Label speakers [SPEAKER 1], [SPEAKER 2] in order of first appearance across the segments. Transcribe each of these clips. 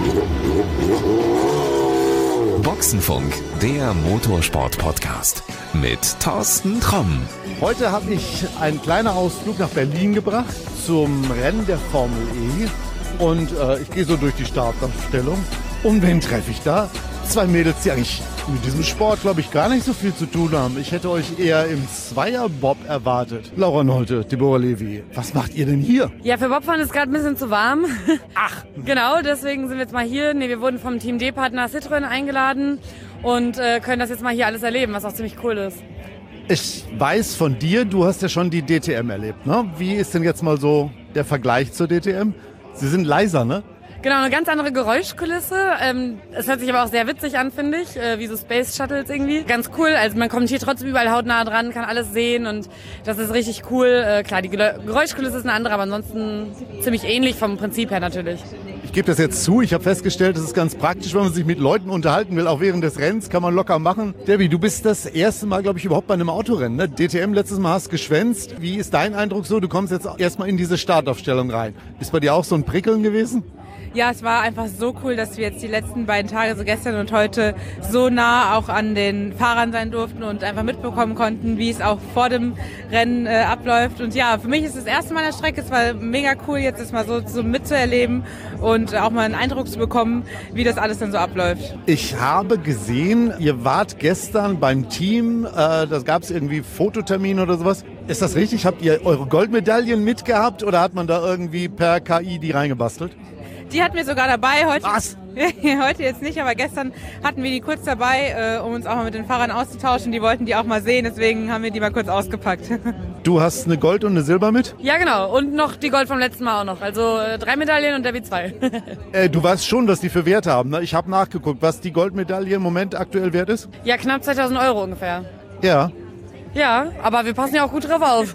[SPEAKER 1] Boxenfunk, der Motorsport-Podcast mit Thorsten Tromm.
[SPEAKER 2] Heute habe ich einen kleinen Ausflug nach Berlin gebracht zum Rennen der Formel E. Und ich gehe so durch die Startaufstellung. Und wen treffe ich da? Zwei Mädels, die eigentlich mit diesem Sport, glaube ich, gar nicht so viel zu tun haben. Ich hätte euch eher im Zweierbob erwartet. Laura Nolte, Deborah Levy, was macht ihr denn hier?
[SPEAKER 3] Ja, für Bobfahren ist gerade ein bisschen zu warm. Ach! Genau, deswegen sind wir jetzt mal hier. Wir wurden vom Team D-Partner Citroën eingeladen und können das jetzt mal hier alles erleben, was auch ziemlich cool ist.
[SPEAKER 2] Ich weiß von dir, du hast ja schon die DTM erlebt, ne? Wie ist denn jetzt mal so der Vergleich zur DTM? Sie sind leiser, ne?
[SPEAKER 3] Genau, eine ganz andere Geräuschkulisse. Es hört sich aber auch sehr witzig an, finde ich, wie so Space Shuttles irgendwie. Ganz cool, also man kommt hier trotzdem überall hautnah dran, kann alles sehen und das ist richtig cool. Klar, die Geräuschkulisse ist eine andere, aber ansonsten ziemlich ähnlich vom Prinzip her natürlich.
[SPEAKER 2] Ich gebe das jetzt zu, ich habe festgestellt, das ist ganz praktisch, wenn man sich mit Leuten unterhalten will, auch während des Rennens, kann man locker machen. Debbie, du bist das erste Mal, glaube ich, überhaupt bei einem Autorennen, ne? DTM letztes Mal hast geschwänzt. Wie ist dein Eindruck so? Du kommst jetzt erstmal in diese Startaufstellung rein. Ist bei dir auch so ein Prickeln gewesen?
[SPEAKER 4] Ja, es war einfach so cool, dass wir jetzt die letzten beiden Tage, so gestern und heute, so nah auch an den Fahrern sein durften und einfach mitbekommen konnten, wie es auch vor dem Rennen abläuft. Und ja, für mich ist es das erste Mal an der Strecke. Es war mega cool, jetzt das mal so mitzuerleben und auch mal einen Eindruck zu bekommen, wie das alles dann so abläuft.
[SPEAKER 2] Ich habe gesehen, ihr wart gestern beim Team, da gab es irgendwie Fototermin oder sowas. Ist das richtig? Habt ihr eure Goldmedaillen mitgehabt oder hat man da irgendwie per KI die reingebastelt?
[SPEAKER 4] Die hatten wir sogar dabei. Heute,
[SPEAKER 2] was?
[SPEAKER 4] Heute jetzt nicht, aber gestern hatten wir die kurz dabei, um uns auch mal mit den Fahrern auszutauschen. Die wollten die auch mal sehen, deswegen haben wir die mal kurz ausgepackt.
[SPEAKER 2] Du hast eine Gold und eine Silber mit?
[SPEAKER 3] Ja, genau. Und noch die Gold vom letzten Mal auch noch. Also 3 Medaillen und Debbie 2.
[SPEAKER 2] Du weißt schon, was die für Werte haben, ne? Ich habe nachgeguckt, was die Goldmedaille im Moment aktuell wert ist.
[SPEAKER 3] Ja, knapp 2.000 € ungefähr.
[SPEAKER 2] Ja.
[SPEAKER 3] Ja, aber wir passen ja auch gut drauf auf.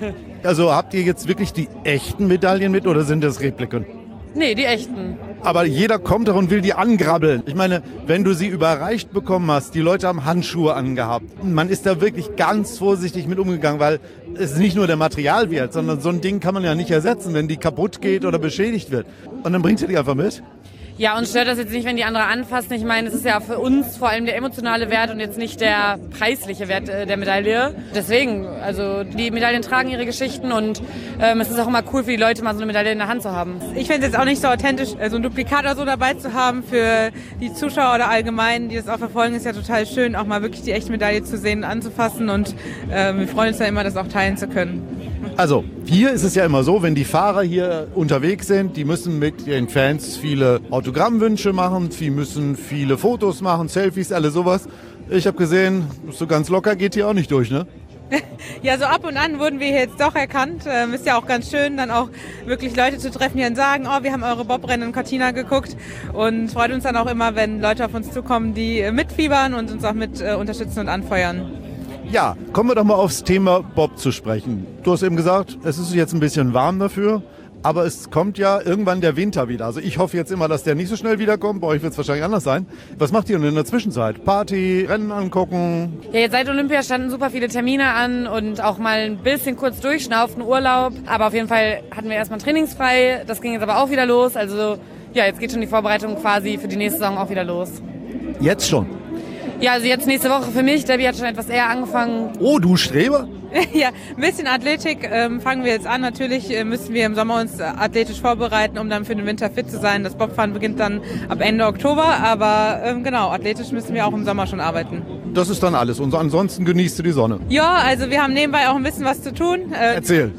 [SPEAKER 2] Also habt ihr jetzt wirklich die echten Medaillen mit oder sind das Repliken?
[SPEAKER 3] Nee, die echten.
[SPEAKER 2] Aber jeder kommt doch und will die angrabbeln. Ich meine, wenn du sie überreicht bekommen hast, die Leute haben Handschuhe angehabt. Man ist da wirklich ganz vorsichtig mit umgegangen, weil es ist nicht nur der Materialwert, sondern so ein Ding kann man ja nicht ersetzen, wenn die kaputt geht oder beschädigt wird. Und dann bringt ihr die einfach mit?
[SPEAKER 3] Ja, uns stört das jetzt nicht, wenn die andere anfassen. Ich meine, es ist ja für uns vor allem der emotionale Wert und jetzt nicht der preisliche Wert der Medaille. Deswegen, also die Medaillen tragen ihre Geschichten und es ist auch immer cool für die Leute, mal so eine Medaille in der Hand zu haben.
[SPEAKER 4] Ich finde es jetzt auch nicht so authentisch, so ein Duplikat oder so dabei zu haben für die Zuschauer oder allgemein, die das auch verfolgen, ist ja total schön, auch mal wirklich die echte Medaille zu sehen und anzufassen und wir freuen uns ja immer, das auch teilen zu können.
[SPEAKER 2] Also, hier ist es ja immer so, wenn die Fahrer hier unterwegs sind, die müssen mit den Fans viele Autogrammwünsche machen, die müssen viele Fotos machen, Selfies, alles sowas. Ich habe gesehen, so ganz locker geht hier auch nicht durch, ne?
[SPEAKER 4] Ja, so ab und an wurden wir hier jetzt doch erkannt. Ist ja auch ganz schön, dann auch wirklich Leute zu treffen, die dann sagen, oh, wir haben eure Bobrennen in Cortina geguckt und freut uns dann auch immer, wenn Leute auf uns zukommen, die mitfiebern und uns auch mit unterstützen und anfeuern.
[SPEAKER 2] Ja, kommen wir doch mal aufs Thema Bob zu sprechen. Du hast eben gesagt, es ist jetzt ein bisschen warm dafür, aber es kommt ja irgendwann der Winter wieder. Also ich hoffe jetzt immer, dass der nicht so schnell wiederkommt. Bei euch wird es wahrscheinlich anders sein. Was macht ihr denn in der Zwischenzeit? Party, Rennen angucken?
[SPEAKER 3] Ja, jetzt seit Olympia standen super viele Termine an und auch mal ein bisschen kurz durchschnaufen, Urlaub. Aber auf jeden Fall hatten wir erstmal trainingsfrei. Das ging jetzt aber auch wieder los. Also ja, jetzt geht schon die Vorbereitung quasi für die nächste Saison auch wieder los.
[SPEAKER 2] Jetzt schon?
[SPEAKER 3] Ja, also jetzt nächste Woche für mich. Debbie hat schon etwas eher angefangen.
[SPEAKER 2] Oh, du Streber?
[SPEAKER 4] Ja, ein bisschen Athletik fangen wir jetzt an. Natürlich müssen wir im Sommer uns athletisch vorbereiten, um dann für den Winter fit zu sein. Das Bobfahren beginnt dann ab Ende Oktober, aber genau, athletisch müssen wir auch im Sommer schon arbeiten.
[SPEAKER 2] Das ist dann alles und ansonsten genießt du die Sonne?
[SPEAKER 4] Ja, also wir haben nebenbei auch ein bisschen was zu tun.
[SPEAKER 2] Erzähl.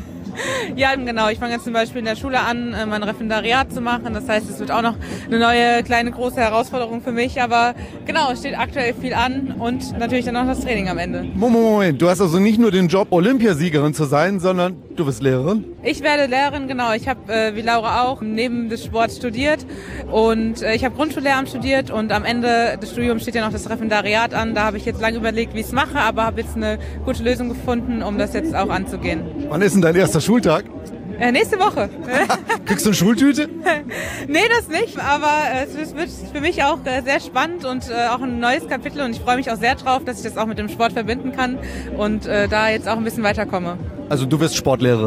[SPEAKER 4] Ja, genau. Ich fange jetzt zum Beispiel in der Schule an, mein Referendariat zu machen. Das heißt, es wird auch noch eine neue, kleine, große Herausforderung für mich. Aber genau, es steht aktuell viel an und natürlich dann noch das Training am Ende.
[SPEAKER 2] Moment. Du hast also nicht nur den Job, Olympiasiegerin zu sein, sondern du bist Lehrerin?
[SPEAKER 4] Ich werde Lehrerin, genau. Ich habe, wie Laura auch, neben des Sports studiert und ich habe Grundschullehramt studiert und am Ende des Studiums steht ja noch das Referendariat an. Da habe ich jetzt lange überlegt, wie ich es mache, aber habe jetzt eine gute Lösung gefunden, um das jetzt auch anzugehen.
[SPEAKER 2] Wann ist denn dein erster Schultag?
[SPEAKER 4] Nächste Woche.
[SPEAKER 2] Kriegst du eine Schultüte?
[SPEAKER 4] Nee, das nicht, aber es wird für mich auch sehr spannend und auch ein neues Kapitel und ich freue mich auch sehr drauf, dass ich das auch mit dem Sport verbinden kann und da jetzt auch ein bisschen weiterkomme.
[SPEAKER 2] Also du wirst Sportlehrerin?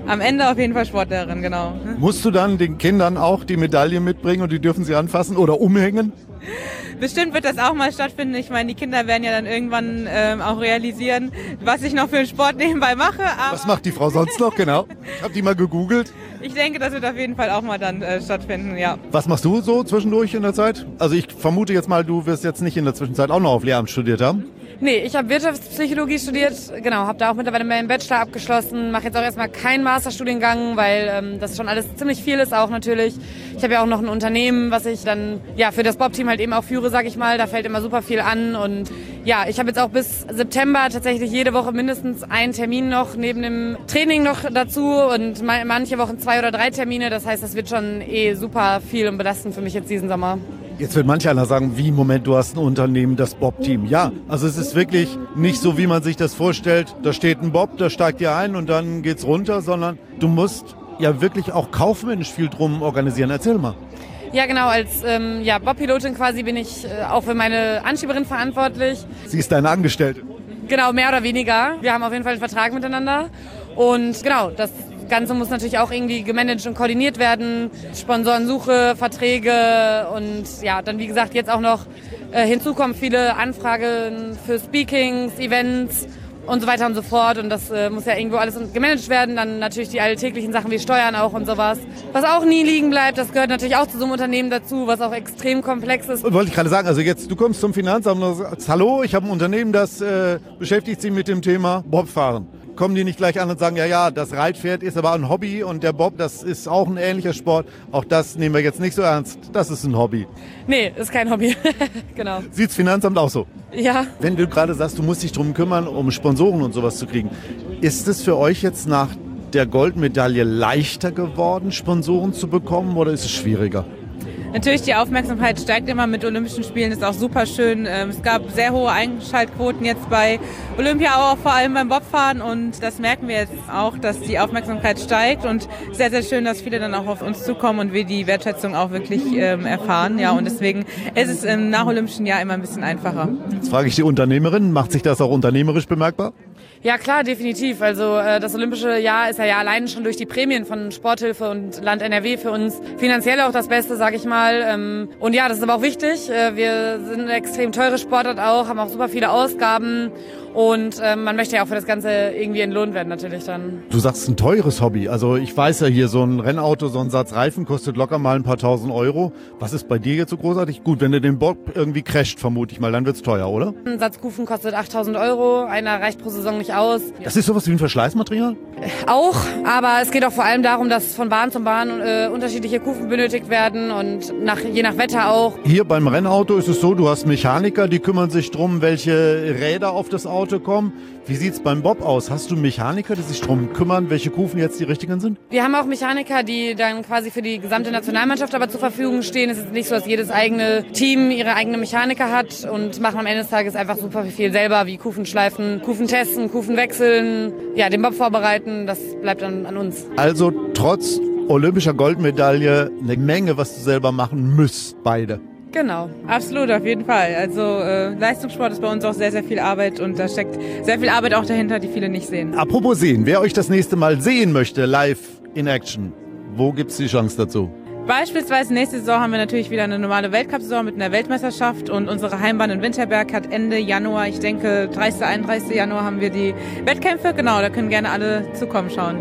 [SPEAKER 4] am Ende auf jeden Fall Sportlehrerin, genau.
[SPEAKER 2] Musst du dann den Kindern auch die Medaille mitbringen und die dürfen sie anfassen oder umhängen?
[SPEAKER 4] Bestimmt wird das auch mal stattfinden. Ich meine, die Kinder werden ja dann irgendwann auch realisieren, was ich noch für einen Sport nebenbei mache. Aber
[SPEAKER 2] Was macht die Frau sonst noch? Genau. Ich habe die mal gegoogelt.
[SPEAKER 4] ich denke, das wird auf jeden Fall auch mal dann stattfinden, ja.
[SPEAKER 2] Was machst du so zwischendurch in der Zeit? Also ich vermute jetzt mal, du wirst jetzt nicht in der Zwischenzeit auch noch auf Lehramt studiert haben.
[SPEAKER 3] Nee, ich habe Wirtschaftspsychologie studiert, genau, habe da auch mittlerweile meinen Bachelor abgeschlossen, mache jetzt auch erstmal keinen Masterstudiengang, weil das schon alles ziemlich viel ist auch natürlich. Ich habe ja auch noch ein Unternehmen, was ich dann ja für das Bob-Team halt eben auch führe, sag ich mal, da fällt immer super viel an und ja, ich habe jetzt auch bis September tatsächlich jede Woche mindestens einen Termin noch neben dem Training noch dazu und manche Wochen 2 oder 3 Termine, das heißt, das wird schon super viel und belastend für mich jetzt diesen Sommer.
[SPEAKER 2] Jetzt wird manch einer sagen, wie, Moment, du hast ein Unternehmen, das Bob-Team. Ja, also es ist wirklich nicht so, wie man sich das vorstellt. Da steht ein Bob, da steigt ihr ein und dann geht's runter, sondern du musst ja wirklich auch kaufmännisch viel drum organisieren. Erzähl mal.
[SPEAKER 3] Ja, genau, als Bob-Pilotin quasi bin ich auch für meine Anschieberin verantwortlich.
[SPEAKER 2] Sie ist deine Angestellte.
[SPEAKER 3] Genau, mehr oder weniger. Wir haben auf jeden Fall einen Vertrag miteinander und genau, das Ganze muss natürlich auch irgendwie gemanagt und koordiniert werden. Sponsorensuche, Verträge und ja, dann wie gesagt jetzt auch noch hinzu kommen viele Anfragen für Speakings, Events und so weiter und so fort. Und das muss ja irgendwo alles gemanagt werden. Dann natürlich die alltäglichen Sachen wie Steuern auch und sowas. Was auch nie liegen bleibt, das gehört natürlich auch zu so einem Unternehmen dazu, was auch extrem komplex ist.
[SPEAKER 2] Wollte ich gerade sagen, also jetzt, du kommst zum Finanzamt und sagst, hallo, ich habe ein Unternehmen, das beschäftigt sich mit dem Thema Bobfahren. Kommen die nicht gleich an und sagen, ja, das Reitpferd ist aber ein Hobby und der Bob, das ist auch ein ähnlicher Sport. Auch das nehmen wir jetzt nicht so ernst. Das ist ein Hobby.
[SPEAKER 3] Nee, ist kein Hobby. Genau.
[SPEAKER 2] Sieht's Finanzamt auch so?
[SPEAKER 3] Ja.
[SPEAKER 2] Wenn du gerade sagst, du musst dich drum kümmern, um Sponsoren und sowas zu kriegen, ist es für euch jetzt nach der Goldmedaille leichter geworden, Sponsoren zu bekommen oder ist es schwieriger?
[SPEAKER 4] Natürlich, die Aufmerksamkeit steigt immer mit Olympischen Spielen, ist auch super schön. Es gab sehr hohe Einschaltquoten jetzt bei Olympia, auch vor allem beim Bobfahren und das merken wir jetzt auch, dass die Aufmerksamkeit steigt und sehr, sehr schön, dass viele dann auch auf uns zukommen und wir die Wertschätzung auch wirklich erfahren. Ja, und deswegen ist es im nacholympischen Jahr immer ein bisschen einfacher.
[SPEAKER 2] Jetzt frage ich die Unternehmerin, macht sich das auch unternehmerisch bemerkbar?
[SPEAKER 3] Ja klar, definitiv. Also das Olympische Jahr ist ja allein schon durch die Prämien von Sporthilfe und Land NRW für uns finanziell auch das Beste, sag ich mal. Und ja, das ist aber auch wichtig. Wir sind eine extrem teure Sportart auch, haben auch super viele Ausgaben und man möchte ja auch für das Ganze irgendwie entlohnt werden natürlich dann.
[SPEAKER 2] Du sagst ein teures Hobby. Also ich weiß ja hier, so ein Rennauto, so ein Satz Reifen kostet locker mal ein paar tausend Euro. Was ist bei dir jetzt so großartig? Gut, wenn du den Bob irgendwie crasht, vermute ich mal, dann wird's teuer, oder?
[SPEAKER 3] Ein Satz Kufen kostet 8.000 Euro, einer reicht pro Saison nicht aus.
[SPEAKER 2] Das ist sowas wie ein Verschleißmaterial?
[SPEAKER 3] Auch, aber es geht auch vor allem darum, dass von Bahn zu Bahn unterschiedliche Kufen benötigt werden und je nach Wetter auch.
[SPEAKER 2] Hier beim Rennauto ist es so, du hast Mechaniker, die kümmern sich drum, welche Räder auf das Auto kommen. Wie sieht's beim Bob aus? Hast du Mechaniker, die sich drum kümmern, welche Kufen jetzt die richtigen sind?
[SPEAKER 3] Wir haben auch Mechaniker, die dann quasi für die gesamte Nationalmannschaft aber zur Verfügung stehen. Es ist nicht so, dass jedes eigene Team ihre eigene Mechaniker hat und machen am Ende des Tages einfach super viel selber, wie Kufen schleifen, Kufen testen, Kufen wechseln, ja, den Bob vorbereiten. Das bleibt dann an uns.
[SPEAKER 2] Also trotz olympischer Goldmedaille eine Menge, was du selber machen müsst, beide.
[SPEAKER 3] Genau.
[SPEAKER 4] Absolut, auf jeden Fall. Also Leistungssport ist bei uns auch sehr, sehr viel Arbeit und da steckt sehr viel Arbeit auch dahinter, die viele nicht sehen.
[SPEAKER 2] Apropos sehen, wer euch das nächste Mal sehen möchte, live in Action, wo gibt's die Chance dazu?
[SPEAKER 4] Beispielsweise nächste Saison haben wir natürlich wieder eine normale Weltcup-Saison mit einer Weltmeisterschaft und unsere Heimbahn in Winterberg hat Ende Januar, ich denke 30. 31. Januar haben wir die Wettkämpfe. Genau, da können gerne alle zukommen schauen.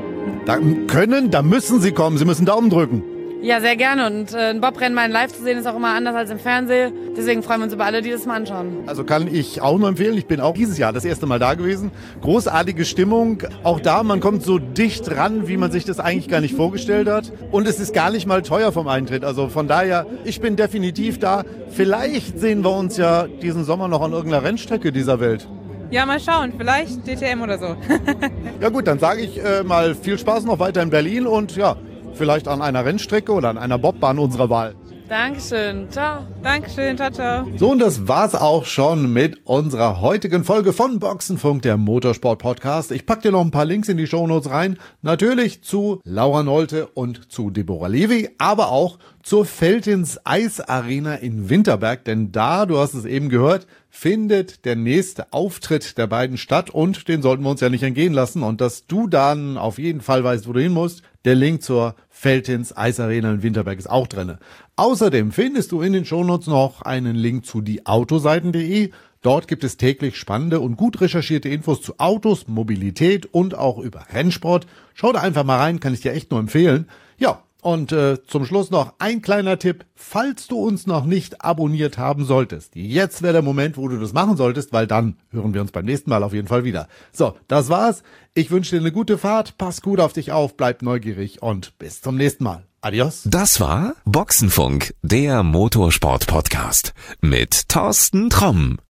[SPEAKER 2] Da müssen sie kommen, sie müssen Daumen drücken.
[SPEAKER 3] Ja, sehr gerne. Und ein Bobrennen mal in live zu sehen, ist auch immer anders als im Fernsehen. Deswegen freuen wir uns über alle, die das mal anschauen.
[SPEAKER 2] Also kann ich auch nur empfehlen. Ich bin auch dieses Jahr das erste Mal da gewesen. Großartige Stimmung. Auch da, man kommt so dicht ran, wie man sich das eigentlich gar nicht vorgestellt hat. Und es ist gar nicht mal teuer vom Eintritt. Also von daher, ich bin definitiv da. Vielleicht sehen wir uns ja diesen Sommer noch an irgendeiner Rennstrecke dieser Welt.
[SPEAKER 4] Ja, mal schauen. Vielleicht DTM oder so.
[SPEAKER 2] Ja gut, dann sage ich mal viel Spaß noch weiter in Berlin und ja, vielleicht an einer Rennstrecke oder an einer Bobbahn unserer Wahl.
[SPEAKER 3] Dankeschön. Ciao.
[SPEAKER 4] Dankeschön. Ciao, ciao.
[SPEAKER 2] So, und das war's auch schon mit unserer heutigen Folge von Boxenfunk, der Motorsport-Podcast. Ich pack dir noch ein paar Links in die Shownotes rein. Natürlich zu Laura Nolte und zu Deborah Levy, aber auch zur Veltins Eisarena in Winterberg. Denn da, du hast es eben gehört, findet der nächste Auftritt der beiden statt. Und den sollten wir uns ja nicht entgehen lassen. Und dass du dann auf jeden Fall weißt, wo du hin musst, der Link zur Veltins Eisarena in Winterberg ist auch drinne. Außerdem findest du in den Shownotes noch einen Link zu dieautoseiten.de. Dort gibt es täglich spannende und gut recherchierte Infos zu Autos, Mobilität und auch über Rennsport. Schau da einfach mal rein, kann ich dir echt nur empfehlen. Ja, und zum Schluss noch ein kleiner Tipp, falls du uns noch nicht abonniert haben solltest. Jetzt wäre der Moment, wo du das machen solltest, weil dann hören wir uns beim nächsten Mal auf jeden Fall wieder. So, das war's. Ich wünsche dir eine gute Fahrt, pass gut auf dich auf, bleib neugierig und bis zum nächsten Mal. Adios.
[SPEAKER 1] Das war Boxenfunk, der Motorsport-Podcast mit Thorsten Tromm.